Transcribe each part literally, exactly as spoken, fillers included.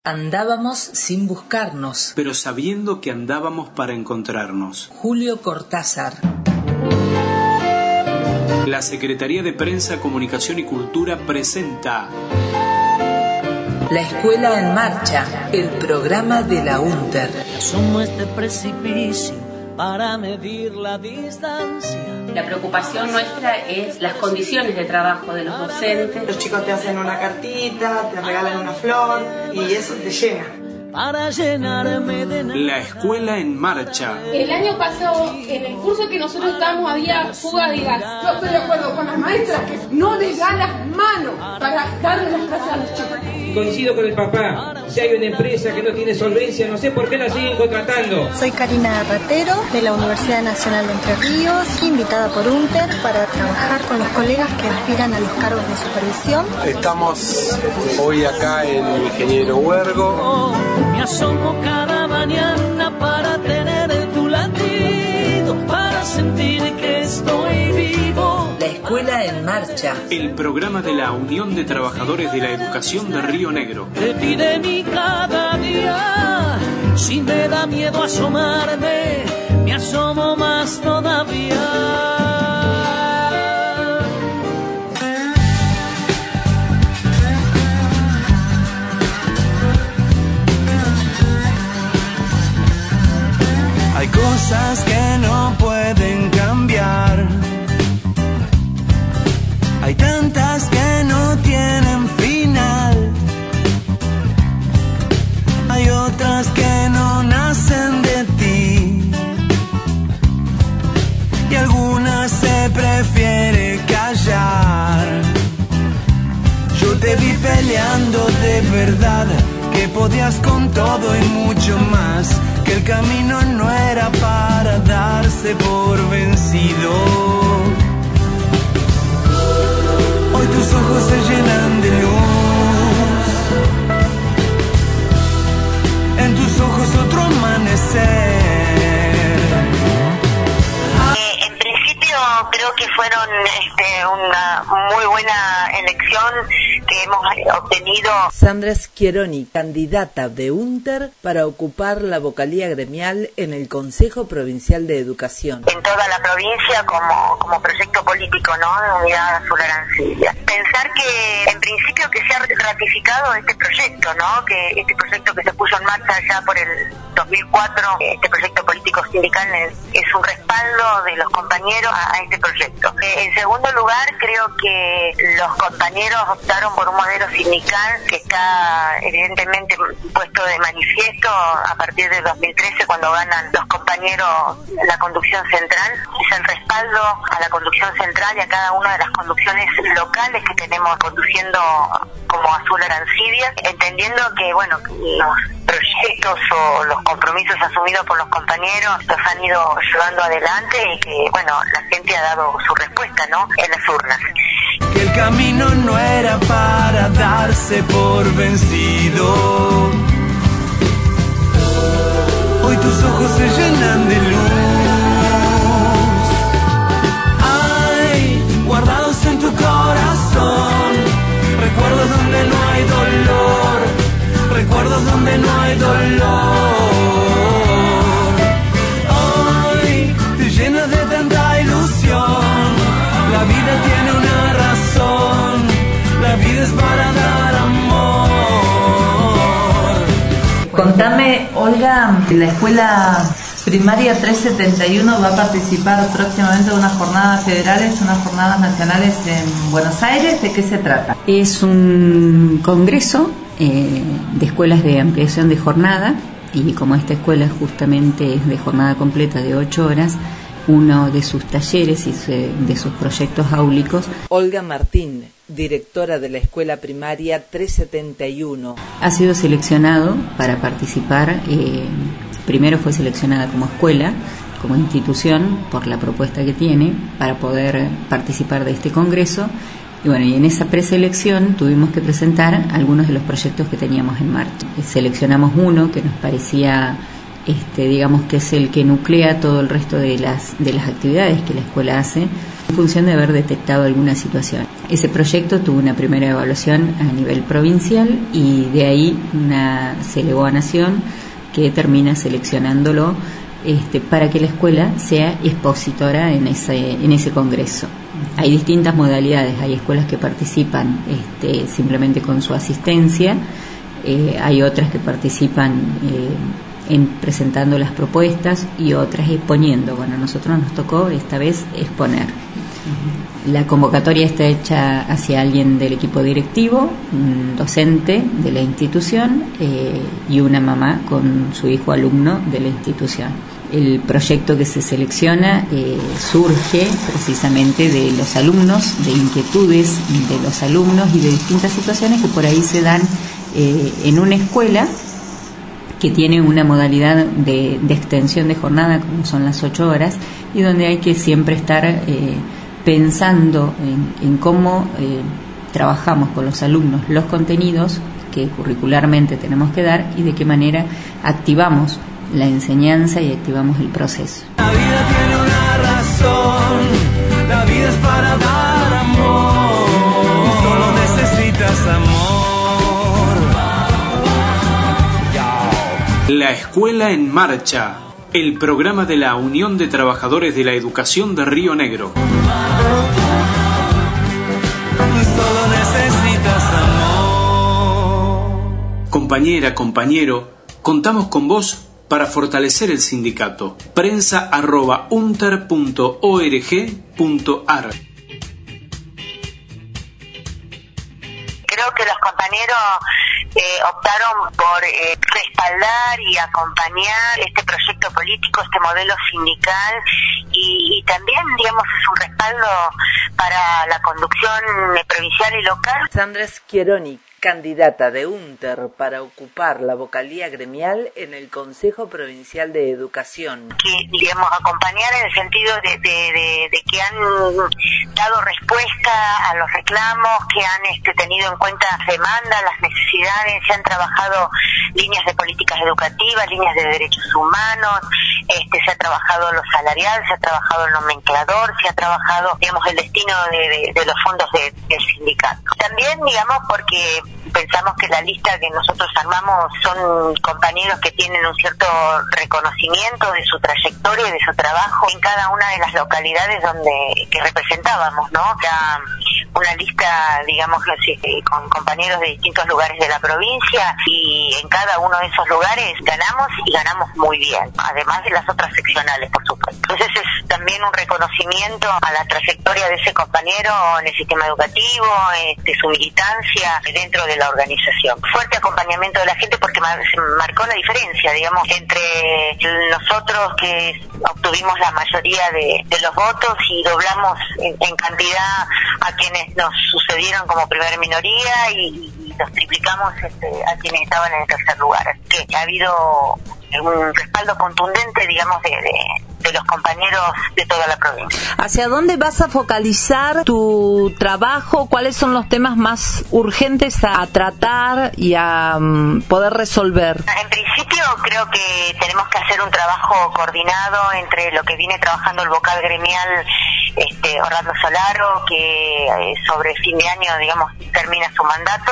Andábamos sin buscarnos, pero sabiendo que andábamos para encontrarnos. Julio Cortázar. La Secretaría de Prensa, Comunicación y Cultura presenta La Escuela en Marcha, el programa de la UNTER. Asomo este precipicio para medir la distancia. La preocupación nuestra es las condiciones de trabajo de los docentes. Los chicos te hacen una cartita, te regalan una flor y eso te llena. Para llenarme de nada. La Escuela en Marcha. El año pasado, en el curso que nosotros estábamos, había fuga de gas. Yo estoy de acuerdo con las maestras que no les dan las manos para darle las clases a los chicos. Coincido con el papá. Si hay una empresa que no tiene solvencia, no sé por qué la siguen contratando. Soy Karina Ratero, de la Universidad Nacional de Entre Ríos, invitada por UNTER para trabajar con los colegas que aspiran a los cargos de supervisión. Estamos hoy acá en Ingeniero Huergo. Me asomo cada mañana para tener tu latido, para sentir que estoy vivo. La Escuela en Marcha, el programa de la Unión de Trabajadores de la Educación de Río Negro. Te pide mi cada día, si me da miedo asomarme, me asomo más todavía. Hay cosas que no pueden cambiar. Hay tantas que no tienen final. Hay otras que no nacen de ti. Y algunas se prefiere callar. Yo te vi peleando de verdad, que podías con todo y mucho más, que el camino no era para darse por vencido. Hoy tus ojos se llenan de luz, en tus ojos otro amanecer. Eh, en principio creo que fueron este, una muy buena elección que hemos obtenido. Sandra Schieroni, candidata de UNTER para ocupar la vocalía gremial en el Consejo Provincial de Educación. En toda la provincia como, como proyecto político, ¿no? De Unidad Azul Arancibia. Pensar que en principio que se ha ratificado este proyecto, ¿no? Que este proyecto que se puso en marcha ya por el dos mil cuatro, este proyecto político sindical es, es un respaldo de los compañeros a, a este proyecto. Eh, en segundo lugar, creo que los compañeros optaron por un modelo sindical que está evidentemente puesto de manifiesto a partir del dos mil trece, cuando ganan los compañeros la conducción central. Es el respaldo a la conducción central y a cada una de las conducciones locales que tenemos conduciendo como Azul Arancibia, entendiendo que, bueno, los proyectos o los compromisos asumidos por los compañeros los han ido llevando adelante y que, bueno, la gente ha dado su respuesta, ¿no?, en las urnas. Que el camino no era para darse por vencido. Hoy tus ojos se llenan de luz. Hay guardados en tu corazón recuerdos donde no hay dolor, recuerdos donde no hay dolor. Hoy te llenas de tanta ilusión. La vida tiene una razón, la vida es para dar amor. Contame, Olga, la escuela primaria trescientos setenta y uno va a participar próximamente de unas jornadas federales, unas jornadas nacionales en Buenos Aires. ¿De qué se trata? Es un congreso eh, de escuelas de ampliación de jornada, y como esta escuela justamente es de jornada completa de ocho horas, uno de sus talleres y de sus proyectos áulicos. Olga Martín, directora de la escuela primaria trescientos setenta y uno. Ha sido seleccionado para participar, eh, primero fue seleccionada como escuela, como institución, por la propuesta que tiene para poder participar de este congreso. Y bueno, y en esa preselección tuvimos que presentar algunos de los proyectos que teníamos en marcha. Seleccionamos uno que nos parecía Este, digamos que es el que nuclea todo el resto de las de las actividades que la escuela hace, en función de haber detectado alguna situación. Ese proyecto tuvo una primera evaluación a nivel provincial y de ahí una, se elevó a Nación, que termina seleccionándolo este, para que la escuela sea expositora en ese, en ese congreso. Hay distintas modalidades, hay escuelas que participan este, simplemente con su asistencia, eh, hay otras que participan eh, en presentando las propuestas y otras exponiendo. Bueno, a nosotros nos tocó esta vez exponer. Uh-huh. La convocatoria está hecha hacia alguien del equipo directivo, un docente de la institución eh, y una mamá con su hijo alumno de la institución. El proyecto que se selecciona eh, surge precisamente de los alumnos, de inquietudes de los alumnos y de distintas situaciones que por ahí se dan eh, en una escuela que tiene una modalidad de, de extensión de jornada como son las ocho horas y donde hay que siempre estar eh, pensando en, en cómo eh, trabajamos con los alumnos los contenidos que curricularmente tenemos que dar y de qué manera activamos la enseñanza y activamos el proceso. La vida tiene una razón, la vida es para dar amor, solo necesitas amor. La Escuela en Marcha, el programa de la Unión de Trabajadores de la Educación de Río Negro. Solo necesitas amor. Compañera, compañero, contamos con vos para fortalecer el sindicato. Prensa arroba unter punto org punto ar. Creo que los compañeros eh, optaron por eh, respaldar y acompañar este proyecto político, este modelo sindical y, y también, digamos, es un respaldo para la conducción provincial y local. Sandra Schieroni, candidata de UNTER para ocupar la vocalía gremial en el Consejo Provincial de Educación. Que, digamos, acompañar en el sentido de, de, de, de que han dado respuesta a los reclamos, que han este, tenido en cuenta las demandas, las necesidades, se han trabajado líneas de políticas educativas, líneas de derechos humanos, este, se ha trabajado lo salarial, se ha trabajado el nomenclador, se ha trabajado, digamos, el destino de, de, de los fondos de, del sindicato. También, digamos, porque pensamos que la lista que nosotros armamos son compañeros que tienen un cierto reconocimiento de su trayectoria y de su trabajo en cada una de las localidades donde que representábamos, ¿no? Era una lista, digamos, con compañeros de distintos lugares de la provincia y en cada uno de esos lugares ganamos y ganamos muy bien, además de las otras seccionales, por supuesto. Entonces es también un reconocimiento a la trayectoria de ese compañero en el sistema educativo, este, su militancia dentro de la organización. Fuerte acompañamiento de la gente porque se marcó la diferencia, digamos, entre nosotros que obtuvimos la mayoría de, de los votos y doblamos en, en cantidad a quienes nos sucedieron como primera minoría y, y los triplicamos este, a quienes estaban en el tercer lugar. Así que ha habido un respaldo contundente, digamos, de, de, de los compañeros de toda la provincia. ¿Hacia dónde vas a focalizar tu trabajo? ¿Cuáles son los temas más urgentes a, a tratar y a um, poder resolver? En principio creo que tenemos que hacer un trabajo coordinado entre lo que viene trabajando el vocal gremial este, Orlando Solaro, que eh, sobre fin de año, digamos, termina su mandato,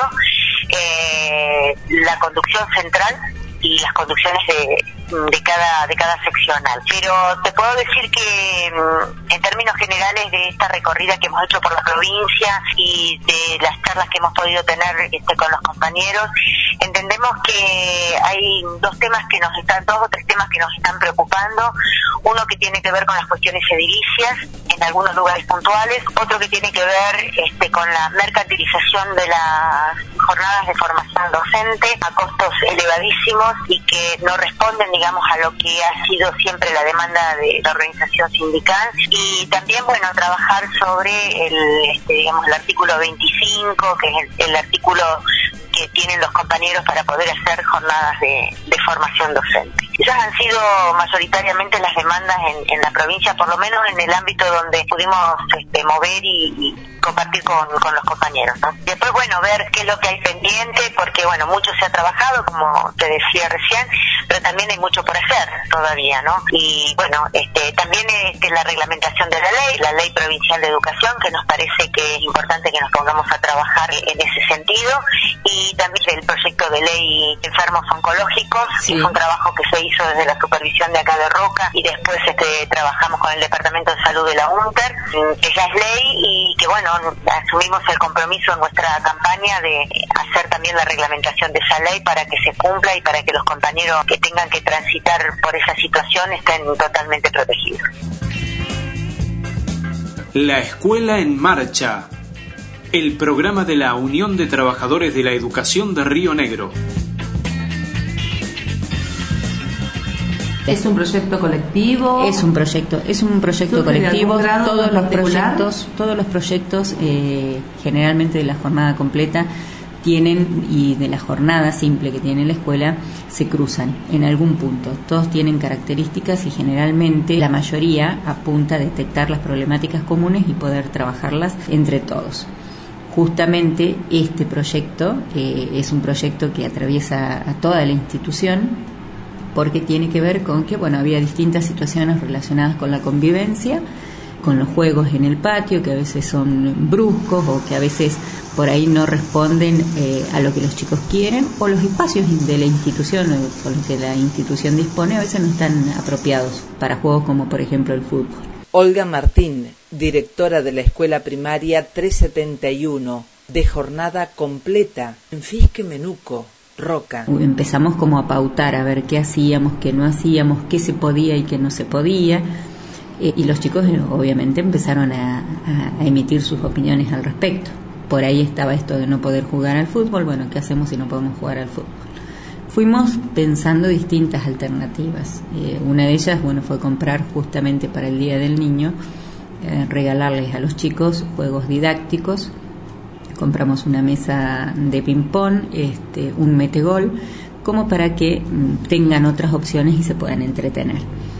eh, la conducción central y las conducciones de, de cada de cada seccional. Pero te puedo decir que en términos generales de esta recorrida que hemos hecho por la provincia y de las charlas que hemos podido tener este, con los compañeros, entendemos que hay dos temas que nos están, dos o tres temas que nos están preocupando. Uno que tiene que ver con las cuestiones edilicias en algunos lugares puntuales, otro que tiene que ver este, con la mercantilización de las jornadas de formación docente a costos elevadísimos y que no responden, digamos, a lo que ha sido siempre la demanda de la organización sindical. Y también, bueno, trabajar sobre el, este, digamos, el artículo veinticinco, que es el, el artículo que tienen los compañeros para poder hacer jornadas de, de formación docente. Esas han sido mayoritariamente las demandas en, en la provincia, por lo menos en el ámbito donde pudimos este, mover y, y compartir con, con los compañeros, ¿no? Después, bueno, ver qué es lo que hay pendiente, porque, bueno, mucho se ha trabajado, como te decía recién, pero también hay mucho por hacer todavía, ¿no? Y, bueno, este también este, la reglamentación de la ley, la Ley Provincial de Educación, que nos parece que es importante que nos pongamos a trabajar en ese sentido, y también el proyecto de ley de enfermos oncológicos, sí. que es un trabajo que se hizo desde la supervisión de acá de Roca, y después este trabajamos con el Departamento de Salud de la UNTER, que ya es ley, y que, bueno, asumimos el compromiso en nuestra campaña de hacer también la reglamentación de esa ley para que se cumpla y para que los compañeros que tengan que transitar por esa situación estén totalmente protegidos. La Escuela en Marcha, el programa de la Unión de Trabajadores de la Educación de Río Negro. ¿Es un proyecto colectivo? Es un proyecto, es un proyecto colectivo. Todos los proyectos, todos los proyectos eh, generalmente de la jornada completa tienen, y de la jornada simple que tiene la escuela, se cruzan en algún punto. Todos tienen características y generalmente la mayoría apunta a detectar las problemáticas comunes y poder trabajarlas entre todos. Justamente este proyecto eh, es un proyecto que atraviesa a toda la institución, porque tiene que ver con que, bueno, había distintas situaciones relacionadas con la convivencia, con los juegos en el patio, que a veces son bruscos o que a veces por ahí no responden eh, a lo que los chicos quieren, o los espacios de la institución con los que la institución dispone a veces no están apropiados para juegos como, por ejemplo, el fútbol. Olga Martín, directora de la Escuela Primaria trescientos setenta y uno, de jornada completa, en Fisque Menuco, Roca. Empezamos como a pautar, a ver qué hacíamos, qué no hacíamos, qué se podía y qué no se podía. Eh, y los chicos eh, obviamente empezaron a, a, a emitir sus opiniones al respecto. Por ahí estaba esto de no poder jugar al fútbol. Bueno, ¿qué hacemos si no podemos jugar al fútbol? Fuimos pensando distintas alternativas. Eh, una de ellas, bueno, fue comprar justamente para el Día del Niño, eh, regalarles a los chicos juegos didácticos. Compramos una mesa de ping-pong, este, un metegol, como para que mm, tengan otras opciones y se puedan entretener.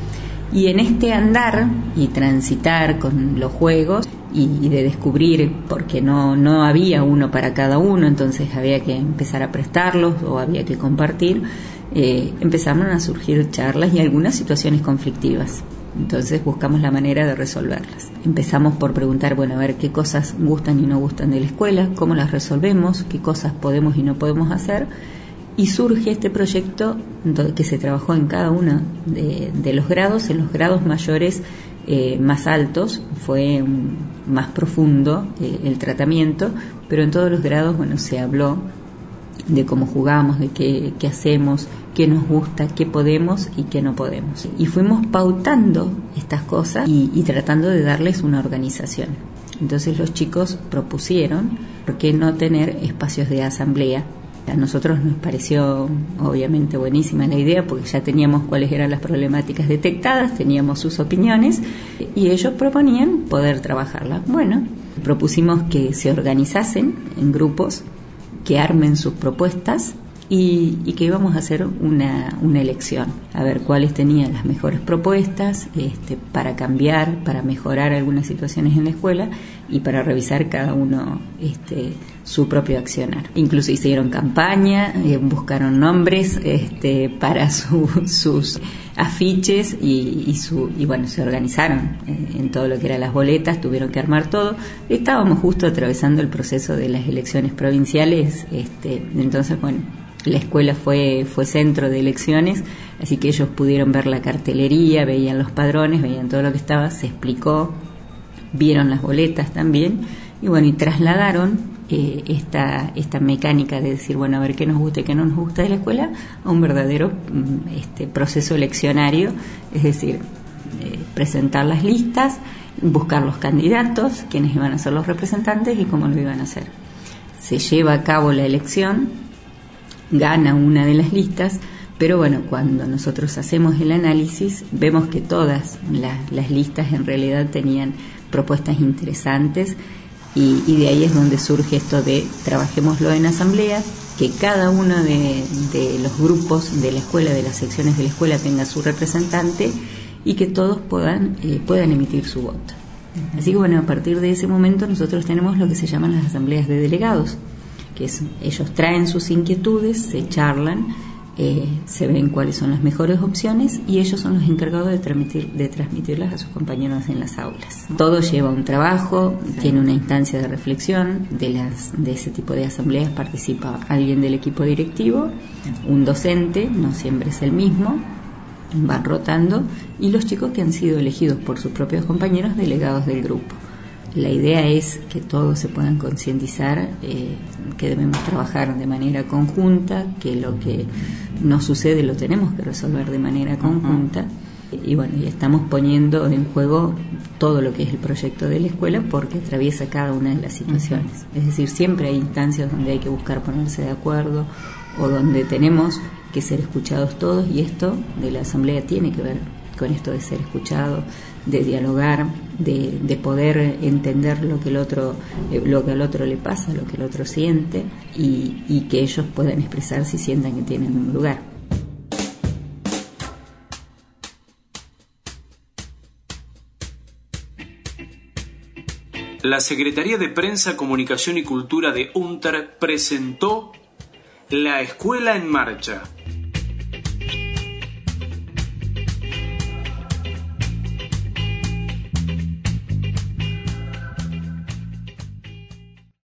Y en este andar y transitar con los juegos y, y de descubrir, porque no, no había uno para cada uno, entonces había que empezar a prestarlos o había que compartir, eh, empezaron a surgir charlas y algunas situaciones conflictivas. Entonces buscamos la manera de resolverlas. Empezamos por preguntar, bueno, a ver qué cosas gustan y no gustan de la escuela, cómo las resolvemos, qué cosas podemos y no podemos hacer. Y surge este proyecto que se trabajó en cada uno de, de los grados. En los grados mayores eh, más altos fue um, más profundo eh, el tratamiento, pero en todos los grados, bueno, se habló de cómo jugamos, de qué, qué hacemos, qué nos gusta, qué podemos y qué no podemos. Y fuimos pautando estas cosas y, y tratando de darles una organización. Entonces los chicos propusieron, ¿por qué no tener espacios de asamblea? A nosotros nos pareció obviamente buenísima la idea, porque ya teníamos cuáles eran las problemáticas detectadas, teníamos sus opiniones y ellos proponían poder trabajarlas. Bueno, propusimos que se organizasen en grupos, que armen sus propuestas y, y que íbamos a hacer una, una elección, a ver cuáles tenían las mejores propuestas este, para cambiar, para mejorar algunas situaciones en la escuela y para revisar cada uno este, su propio accionar. Incluso hicieron campaña, eh, buscaron nombres este, para su, sus afiches y, y, su, y bueno, se organizaron eh, en todo lo que eran las boletas, tuvieron que armar todo. Estábamos justo atravesando el proceso de las elecciones provinciales, este, entonces bueno, la escuela fue, fue centro de elecciones, así que ellos pudieron ver la cartelería, veían los padrones, veían todo lo que estaba, se explicó, vieron las boletas también, y bueno, y trasladaron eh, esta, esta mecánica de decir, bueno, a ver qué nos gusta y qué no nos gusta de la escuela, a un verdadero este, proceso eleccionario, es decir, eh, presentar las listas, buscar los candidatos, quiénes iban a ser los representantes y cómo lo iban a hacer. Se lleva a cabo la elección, gana una de las listas, pero bueno, cuando nosotros hacemos el análisis vemos que todas las, las listas en realidad tenían propuestas interesantes y, y de ahí es donde surge esto de trabajémoslo en asamblea, que cada uno de, de los grupos de la escuela, de las secciones de la escuela tenga su representante y que todos puedan, eh, puedan emitir su voto. Así que bueno, a partir de ese momento nosotros tenemos lo que se llaman las asambleas de delegados, que es, ellos traen sus inquietudes, se charlan, eh, se ven cuáles son las mejores opciones y ellos son los encargados de transmitir, de transmitirlas a sus compañeros en las aulas. Todo lleva un trabajo, tiene una instancia de reflexión. De, las, de ese tipo de asambleas participa alguien del equipo directivo, un docente, no siempre es el mismo, van rotando, y los chicos que han sido elegidos por sus propios compañeros delegados del grupo. La idea es que todos se puedan concientizar, eh, que debemos trabajar de manera conjunta, que lo que nos sucede lo tenemos que resolver de manera conjunta. Y bueno, y estamos poniendo en juego todo lo que es el proyecto de la escuela porque atraviesa cada una de las situaciones. Es decir, siempre hay instancias donde hay que buscar ponerse de acuerdo o donde tenemos que ser escuchados todos, y esto de la asamblea tiene que ver con esto de ser escuchado, de dialogar, de, de poder entender lo que el otro, lo que al otro le pasa, lo que el otro siente, y, y que ellos puedan expresarse y sientan que tienen un lugar. La Secretaría de Prensa, Comunicación y Cultura de UNTER presentó La Escuela en Marcha,